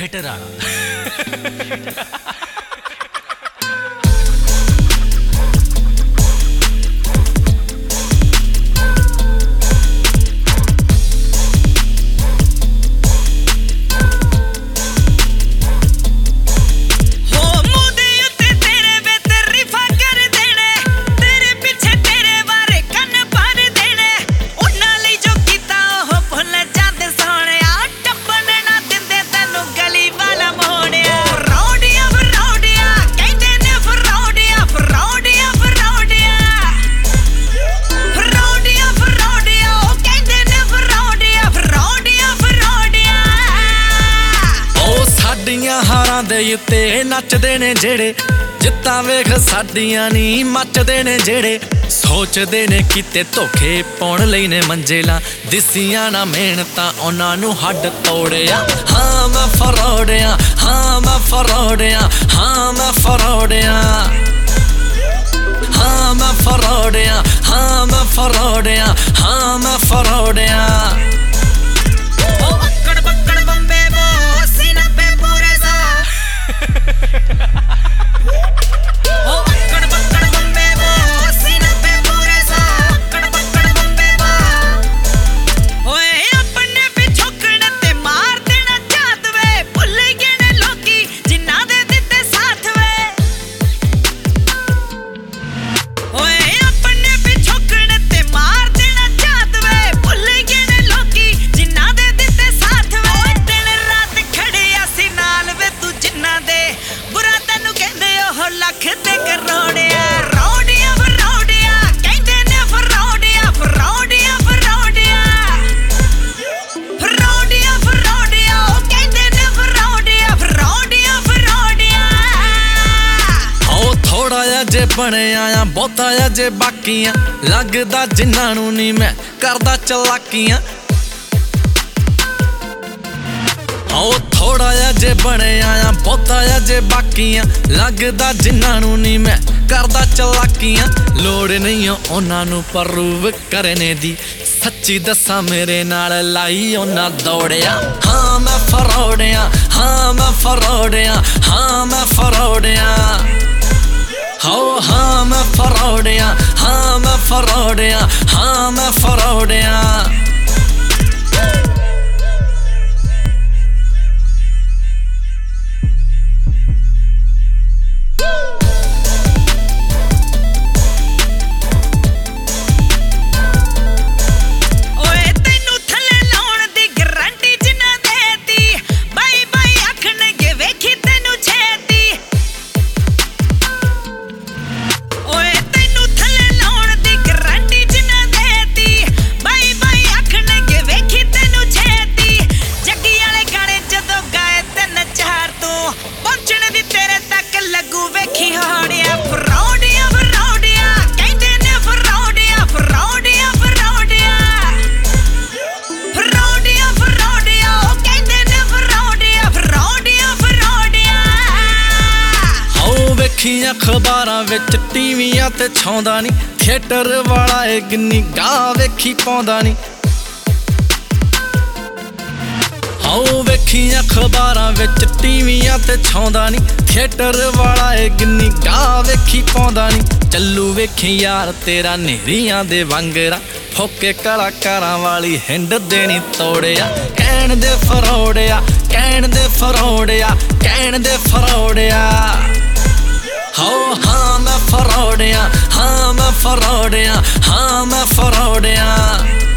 Theatre वाला। हारां दे उत्ते नचदे ने जेड़े जित्तां वेख साडियां नी मचदे ने जेड़े सोचदे ने किते धोखे पाउण लई ने मंजिलां दिसियां ना मेहनतां उन्हां नूं हड्ड तोड़िया। हाँ मैं फरोड़िया, हाँ मैं फरोड़िया, हाँ मैं फरोड़िया, हाँ मैं फरोड़िया, हाँ मैं फरोड़िया, हाँ मैं फरोड़िया। जे बणिया आ बहुता आ जे बाकियां लगदा जिन्हां नूं नी मैं करदा चलाकियां। आओ थोड़ा आ जे बणिया आ बहुता आ जे बाकियां लगदा जिन्हां नूं नी मैं करदा चलाकियां। लोड़ नहीं उन्हां नूं प्रूव करने दी सच्ची दस्सां मेरे नाल लाई उन्हां दौड़िया। हाँ मैं फरोड़िया, हाँ मैं फरोड़िया, हाँ मैं फरोड़िया, हो हाँ मैं फरोड़िया, हाँ मैं फरोड़िया, हाँ मैं फरोड़िया। अखबारां विच टीवियां ते छाउंदा नी थिएटर वाला ए गिन्नी गाह वेखी पाउंदा नी। आओ वेखी अखबारां विच टीवियां ते छाउंदा नी थिएटर वाला ए गिन्नी गाह वेखी पाउंदा नी। चलू वेखी यार तेरा नेरियां दे वांगरा फोके कलाकारां वाली हिंड देनी तोड़िया। कहण दे फरोड़िया, कहण दे फरोड़िया, कहण दे फरोड़िया। हो हाँ मैं फरोड़िया, हाँ मैं फरोड़िया, हाँ मैं फरोड़िया।